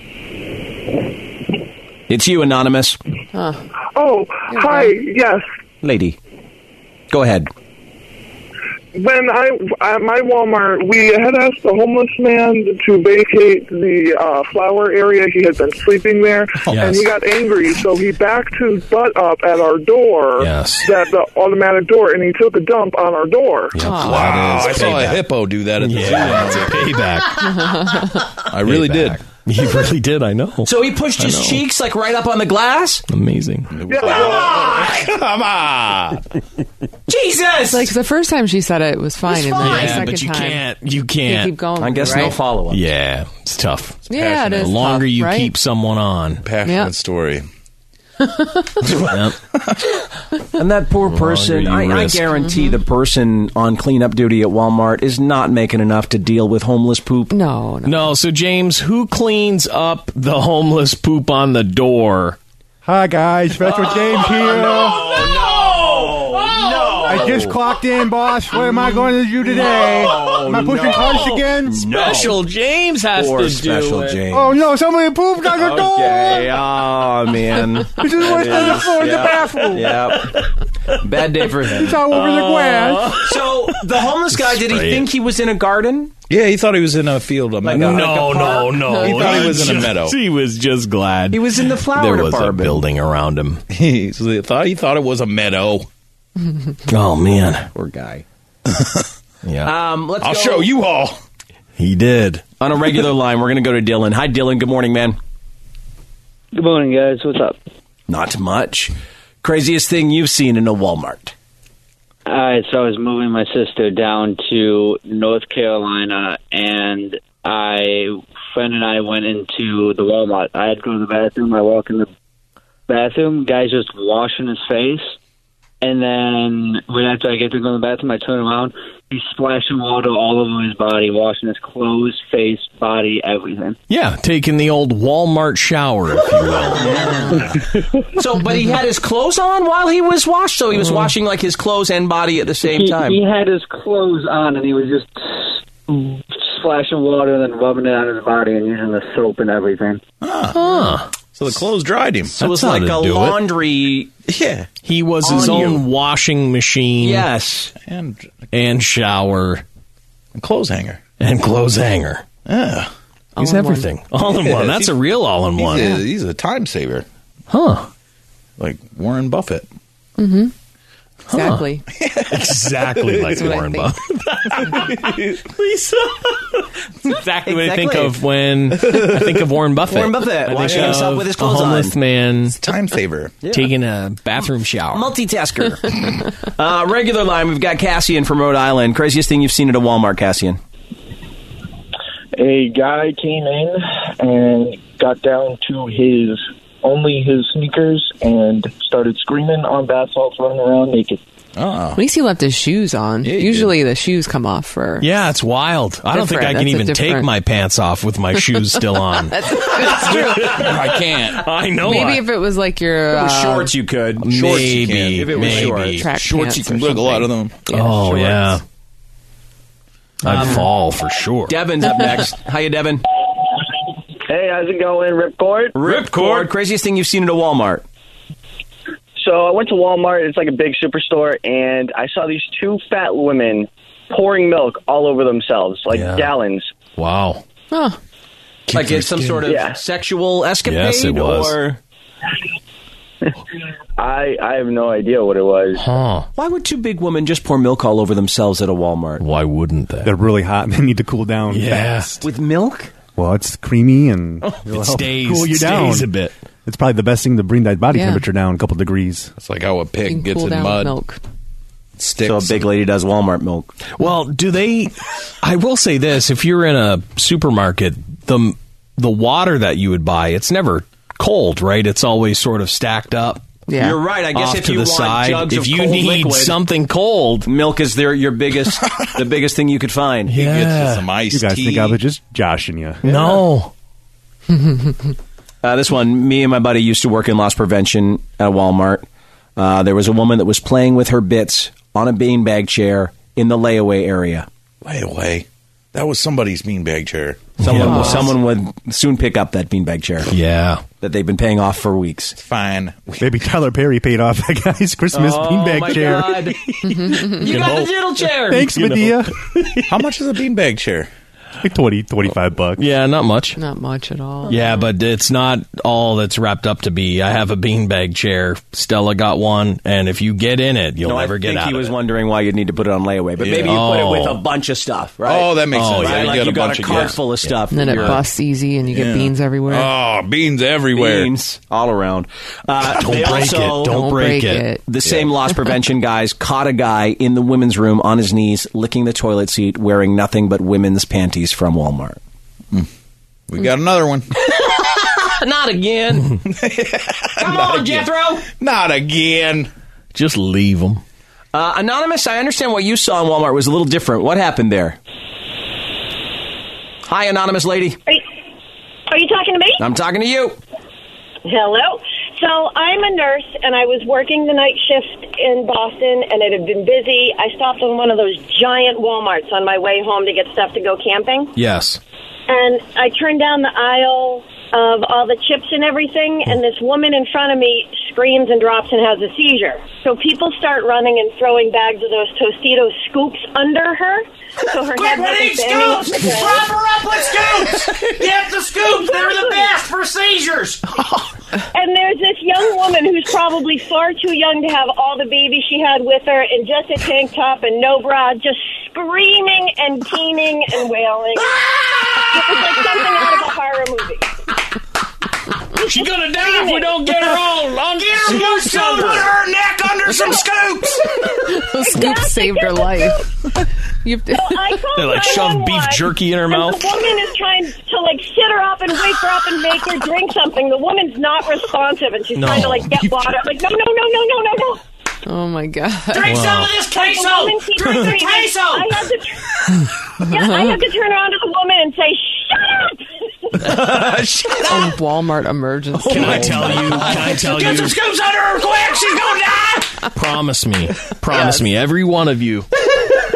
It's you, Anonymous. Oh, hi, yes. Lady, go ahead. When at my Walmart, we had asked the homeless man to vacate the flower area. He had been sleeping there, and he got angry, so he backed his butt up at our door, the automatic door, and he took a dump on our door. Yep. Wow, I saw a hippo do that at the zoo. That's a payback. I really did. He really did, I know. So he pushed his cheeks like right up on the glass? Amazing. Come on! Jesus! Like the first time she said it was fine, and then the second but you time, you can't. keep going. I guess right? no follow-up. Yeah, it's tough. Yeah, it is. The longer tough, you right? keep someone on. Passionate story. And that poor person, I guarantee the person on cleanup duty at Walmart is not making enough to deal with homeless poop. No, so James, who cleans up the homeless poop on the door? Hi, guys. Special James here. No! I just clocked in, boss. What am I going to do today? Am I pushing carts again? Special James has Poor to Special do it. James. Oh, no. Somebody pooped on the door. Okay, oh, man. This is what's on the floor in the bathroom. Yep. Bad day for him. It's all over the grass. So, the homeless guy, did he think he was in a garden? Yeah, he thought he was in a field. No. He thought he was in a meadow. He was just glad. He was in the flower there was department. a building around him. He thought it was a meadow. Oh, man. Poor guy. Yeah. Let's I'll go. show you all. He did. On a regular line, we're going to go to Dylan. Hi, Dylan. Good morning, man. Good morning, guys. What's up? Not much. Craziest thing you've seen in a Walmart? All right, so I was moving my sister down to North Carolina, and friend and I went into the Walmart. I had to go to the bathroom. I walk in the bathroom. Guy's just washing his face. And then right after I get to go in the bathroom, I turn around. He's splashing water all over his body, washing his clothes, face, body, everything. Yeah, taking the old Walmart shower, if you will. So, but he had his clothes on while he was washed, so he was washing like his clothes and body at the same time. He had his clothes on, and he was just splashing water and then rubbing it on his body and using the soap and everything. So the clothes dried him. So it was like a laundry. Yeah. He was his own washing machine. Yes. And shower. And clothes hanger. And clothes hanger. Yeah. He's everything. All in one. That's a real all in one. He's a time saver. Huh. like Warren Buffett. Mm-hmm. Exactly. Exactly like Warren Buffett. Lisa. Exactly what I think of when I think of Warren Buffett. Warren Buffett washing himself with his clothes a homeless on. man, time saver, taking a bathroom shower. Multitasker. Regular line, we've got Cassian from Rhode Island. Craziest thing you've seen at a Walmart, Cassian? A guy came in and got down to only his sneakers and started screaming on bath salts, running around naked. Oh. At least he left his shoes on. Usually the shoes come off for... Yeah, it's wild. I don't think I can even take my pants off with my shoes still on. That's true. I can't. I know. Maybe if it was like your... shorts, you could. Maybe. Shorts you can. If it was maybe. Shorts, you can wiggle out of them. Oh, shorts. yeah. I'd fall for sure. Devin's up next. How you, Devin? Hey, how's it going? Ripcord? Ripcord. Craziest thing you've seen at a Walmart? So I went to Walmart. It's like a big superstore, and I saw these two fat women pouring milk all over themselves, like gallons. Wow. Huh. Like it's some sort of sexual escapade? Yes, it was. Or... I have no idea what it was. Huh. Why would two big women just pour milk all over themselves at a Walmart? Why wouldn't they? They're really hot and they need to cool down fast. With milk? Well, it's creamy and it'll help cool you down a bit. It's probably the best thing to bring that body temperature down a couple degrees. It's like how a pig gets in mud. Milk. Sticks. So a big lady does Walmart milk. Well, do they... I will say this. If you're in a supermarket, the water that you would buy, it's never cold, right? It's always sort of stacked up. Yeah. You're right. I guess off if to you the want side, jugs if of you cold need liquid, something cold, milk is your biggest, the biggest thing you could find. Yeah. He gets some iced You guys tea. think I was just joshing you. No. This one, me and my buddy used to work in loss prevention at Walmart. There was a woman that was playing with her bits on a beanbag chair in the layaway area. Layaway? That was somebody's beanbag chair. Someone would soon pick up that beanbag chair. Yeah. That they've been paying off for weeks. Fine. Maybe Tyler Perry paid off that guy's Christmas beanbag chair. God. You got the diddle chair. Thanks, Medea. How much is a beanbag chair? Like $25. Yeah, not much. Not much at all. Yeah, but it's not all that's wrapped up to be. I have a beanbag chair. Stella got one, and if you get in it, you'll never get out of it. I think he was wondering why you'd need to put it on layaway, but maybe you put it with a bunch of stuff, right? Oh, that makes sense. Yeah, Right? like you got a cart full of stuff. And then it busts easy, and you get beans everywhere. Oh, beans everywhere. Beans all around. Don't break it. The same loss prevention guys caught a guy in the women's room on his knees, licking the toilet seat, wearing nothing but women's panties from Walmart. We got another one. Not again. Come on, Jethro. Not again. Just leave them. Anonymous, I understand what you saw in Walmart was a little different. What happened there? Hi, anonymous lady. Are you talking to me? I'm talking to you. Hello. So I'm a nurse, and I was working the night shift in Boston, and it had been busy. I stopped on one of those giant Walmarts on my way home to get stuff to go camping. Yes. And I turned down the aisle of all the chips and everything, and this woman in front of me screams and drops and has a seizure. So people start running and throwing bags of those Tostitos scoops under her. So her head wasn't banging off the ground. Prop her up with scoops! Get the scoops! They're the best for seizures! And there's this young woman who's probably far too young to have all the babies she had with her, and just a tank top and no bra, just screaming and keening and wailing. It was like something out of a horror movie. She's gonna die if we don't get her all on scoops under put her neck under some scoops. Those scoops saved her life. They like shove beef jerky in her mouth. The woman is trying to like sit her up and wake her up and make her drink something. The woman's not responsive, and she's trying to like get water. Like no. Oh my God! Drink some of this queso. Drink the queso. I had to turn around to the woman and say, "Shut up." Shut up! Walmart emergency. Can I tell you? Get some scoops under her quick! She's gonna die! Promise me, every one of you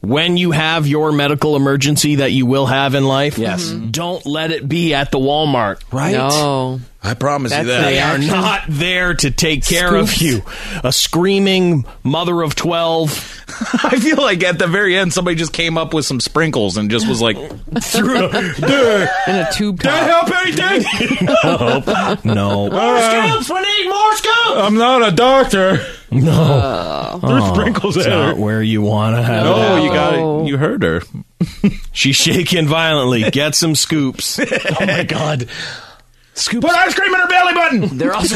when you have your medical emergency that you will have in life, yes, don't let it be at the Walmart. Right? No. I promise you that. They are not there to take care of you. A screaming mother of 12. I feel like at the very end, somebody just came up with some sprinkles and just was like, threw it in a tube top. Can't help anything? No. More scoops! We need more scoops! I'm not a doctor. No. There's sprinkles It's at her. not where you want to have it. No, you got it. You heard her. She's shaking violently. Get some scoops. Oh, my God. Scoops. Put ice cream in her belly button. They're also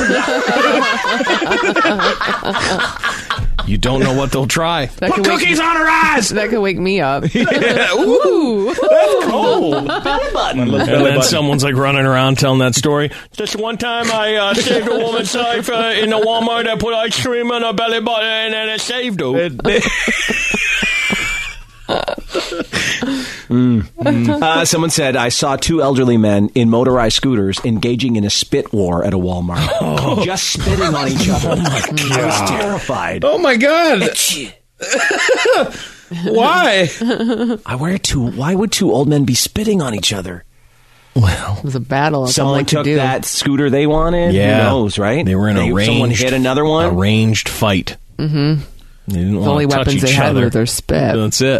You don't know what they'll try. Put cookies on her eyes. That could wake me up. Yeah. Ooh, that's cold. belly button. And then someone's like running around telling that story. Just one time I saved a woman's life in a Walmart. I put ice cream on her belly button and it saved her. Someone said, I saw two elderly men in motorized scooters engaging in a spit war at a Walmart. Just spitting on each other. Oh, my God. I was terrified. Oh, my God. Why? Why would two old men be spitting on each other? Well, it was a battle. That's someone took that scooter they wanted. Yeah. Who knows, right? They were in a ranged, someone hit another one. A ranged fight. Mm-hmm. They didn't The want only to touch weapons they each had other. were their spit. That's it.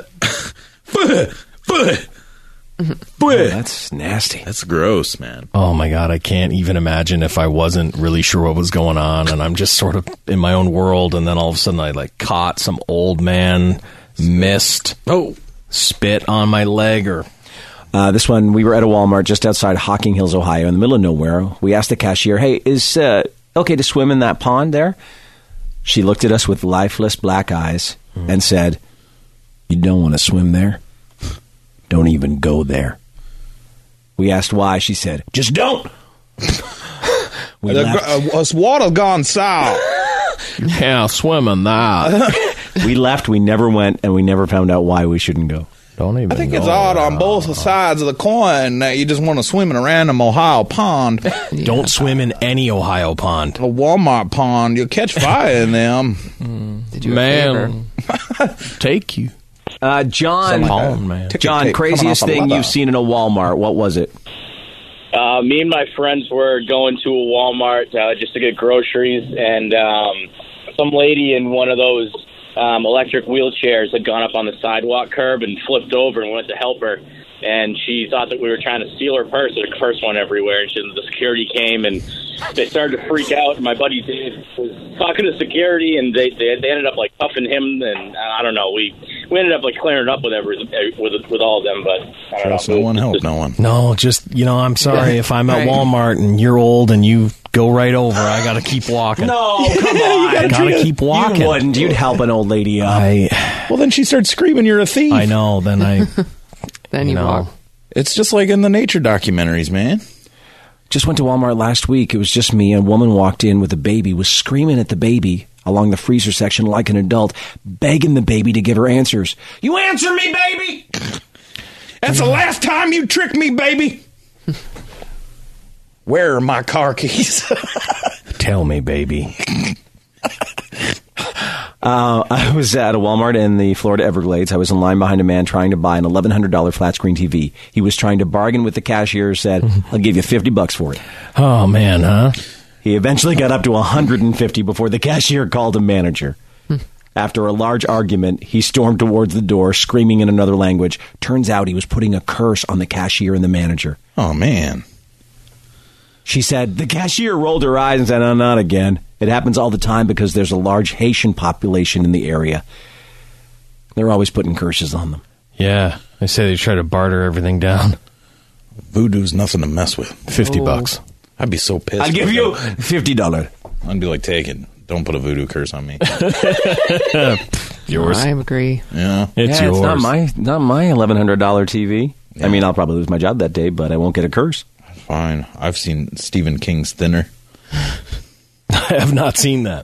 That's nasty. That's gross, man. Oh, my God. I can't even imagine if I wasn't really sure what was going on and I'm just sort of in my own world and then all of a sudden I caught some old man, missed, spit on my leg or... This one, we were at a Walmart just outside Hocking Hills, Ohio, in the middle of nowhere. We asked the cashier, hey, is okay to swim in that pond there? She looked at us with lifeless black eyes and said, you don't want to swim there? Don't even go there. We asked why. She said, just don't. We left. Water gone south. Yeah, swim in that. We left. We never went, and we never found out why we shouldn't go. Don't even. I think it's odd on both sides of the coin that you just want to swim in a random Ohio pond. Don't swim in any Ohio pond. A Walmart pond, you'll catch fire in them. Did you a take you. John, craziest thing you've seen in a Walmart. What was it? Me and my friends were going to a Walmart just to get groceries, and some lady in one of those electric wheelchairs had gone up on the sidewalk curb and flipped over and went to help her. And she thought that we were trying to steal her purse. Her purse went everywhere. And the security came, and they started to freak out. And my buddy Dave was talking to security, and they ended up cuffing him. And I don't know. We ended up clearing up with all of them. But I don't know. No one help no one. No, just I'm sorry if I'm at Walmart and you're old and you go right over. I got to keep walking. No, come on. I got to keep walking. You wouldn't. You'd help an old lady up. Well, then she starts screaming, "You're a thief!" I know. Then I. Then you walk. It's just like in the nature documentaries, man. Just went to Walmart last week. It was just me. A woman walked in with a baby, was screaming at the baby along the freezer section like an adult, begging the baby to give her answers. You answer me, baby! That's the last time you tricked me, baby! Where are my car keys? Tell me, baby. I was at a Walmart in the Florida Everglades. I was in line behind a man trying to buy an $1,100 flat screen TV. He was trying to bargain with the cashier, said, I'll give you $50 for it. Oh, man, huh? He eventually got up to $150 before the cashier called a manager. After a large argument, he stormed towards the door, screaming in another language. Turns out he was putting a curse on the cashier and the manager. Oh, man. She said, the cashier rolled her eyes and said, oh, not again. It happens all the time because there's a large Haitian population in the area. They're always putting curses on them. Yeah. They say they try to barter everything down. Voodoo's nothing to mess with. $50. I'd be so pissed. I'll give you $50. I'd be like, take it. Don't put a voodoo curse on me. Yours. I agree. Yeah. It's yours. It's not my $1,100 TV. Yeah. I mean, I'll probably lose my job that day, but I won't get a curse. Fine. I've seen Stephen King's Thinner. I have not seen that.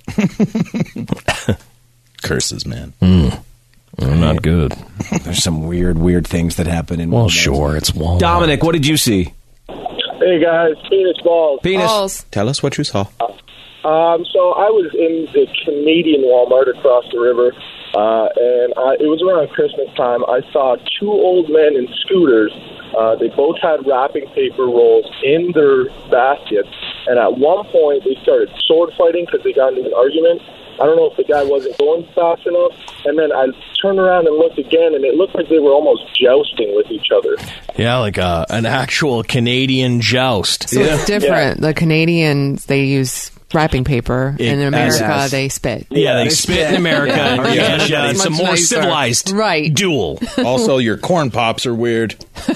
Curses, man. They're not good. There's some weird things that happen in Well, Walmart. sure, it's Walmart. Dominic, what did you see? Hey, guys. Penis balls. Penis. Tell us what you saw. So I was in the Canadian Walmart across the river, and it was around Christmas time. I saw two old men in scooters. They both had wrapping paper rolls in their baskets, and at one point they started sword fighting because they got into an argument. I don't know if the guy wasn't going fast enough, and then I turned around and looked again, and it looked like they were almost jousting with each other. Yeah, like an actual Canadian joust. So it's different. The Canadians, they use wrapping paper. In America, they spit. Yeah, they spit in America. It's a more nicer. civilized duel. Also, your corn pops are weird. And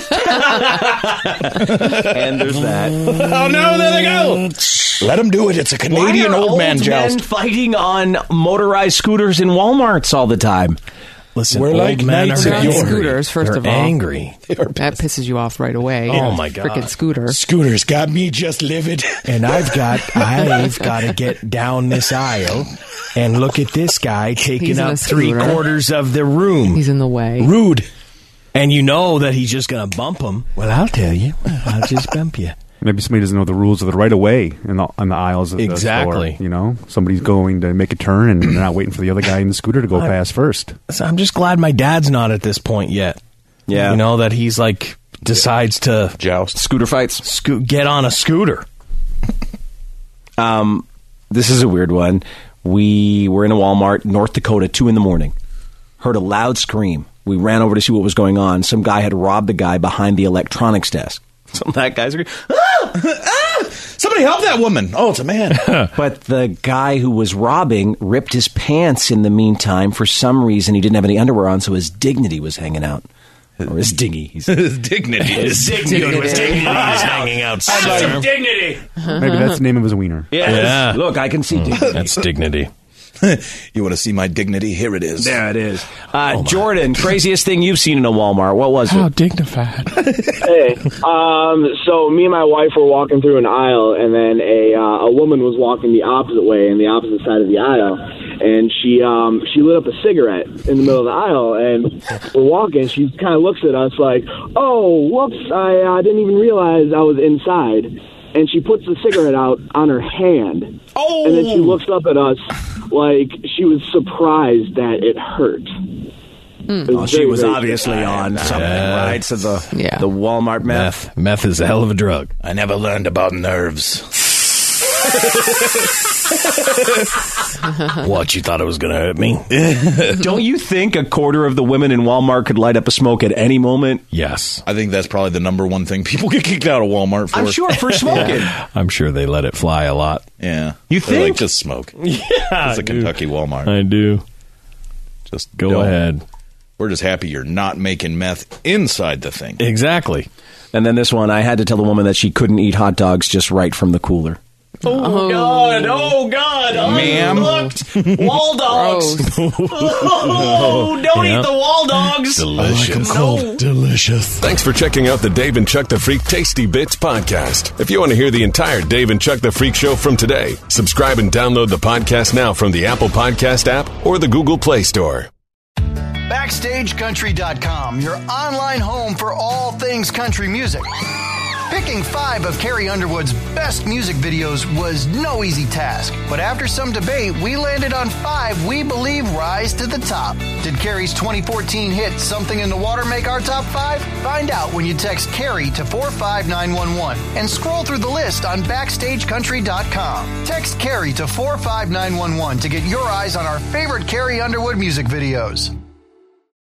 there's that. Oh, no, there they go. Let them do it. It's a Canadian old man joust. Men fighting on motorized scooters in Walmarts all the time. Listen, we're like knights on scooters, first They're of all. angry. That pisses you off right away. Oh, my God. Freaking scooter. Scooters got me just livid. And I've got to get down this aisle and look at this guy taking up 3/4 of the room. He's in the way. Rude. And you know that he's just going to bump him. Well, I'll tell you. I'll just bump you. Maybe somebody doesn't know the rules of the right of way on the aisles of the Exactly. store. You know, somebody's going to make a turn and they're not waiting for the other guy in the scooter to go past first. So I'm just glad my dad's not at this point yet. Yeah. You know, that he's like decides to joust. Scooter fights. Get on a scooter. This is a weird one. We were in a Walmart, North Dakota, 2 a.m. Heard a loud scream. We ran over to see what was going on. Some guy had robbed the guy behind the electronics desk. So that guy's screaming, somebody help that woman. Oh, it's a man. But the guy who was robbing ripped his pants in the meantime. For some reason, he didn't have any underwear on, so his dignity was hanging out. Or his dingy. His dignity. His dignity was hanging out. Some dignity. Maybe that's the name of his wiener. Yeah. Look, I can see dignity. That's dignity. You want to see my dignity? Here it is. There it is. Jordan, craziest thing you've seen in a Walmart. What was it? How dignified. Hey, so me and my wife were walking through an aisle, and then a woman was walking the opposite way, in the opposite side of the aisle, and she lit up a cigarette in the middle of the aisle, and we're walking. She kind of looks at us like, "Oh, whoops! I didn't even realize I was inside." And she puts the cigarette out on her hand. Oh! And then she looks up at us like she was surprised that it hurt. She was obviously on something, right? So the Walmart meth. Meth is a hell of a drug. I never learned about nerves. What, you thought it was going to hurt me? Don't you think 1/4 of the women in Walmart could light up a smoke at any moment? Yes. I think that's probably the number one thing people get kicked out of Walmart for. I'm sure, for smoking. I'm sure they let it fly a lot. Yeah. You They're think? like, just smoke. Yeah. It's a Kentucky Walmart. I do. Just go ahead. We're just happy you're not making meth inside the thing. Exactly. And then this one, I had to tell the woman that she couldn't eat hot dogs just right from the cooler. Oh, God. Oh, God. Ma'am. Wall dogs. Oh, don't eat the wall dogs. Delicious. No. Delicious. Thanks for checking out the Dave and Chuck the Freak Tasty Bits podcast. If you want to hear the entire Dave and Chuck the Freak show from today, subscribe and download the podcast now from the Apple Podcast app or the Google Play Store. BackstageCountry.com, your online home for all things country music. Picking 5 of Carrie Underwood's best music videos was no easy task, but after some debate, we landed on 5 we believe rise to the top. Did Carrie's 2014 hit Something in the Water make our top 5? Find out when you text Carrie to 45911 and scroll through the list on BackstageCountry.com. Text Carrie to 45911 to get your eyes on our favorite Carrie Underwood music videos.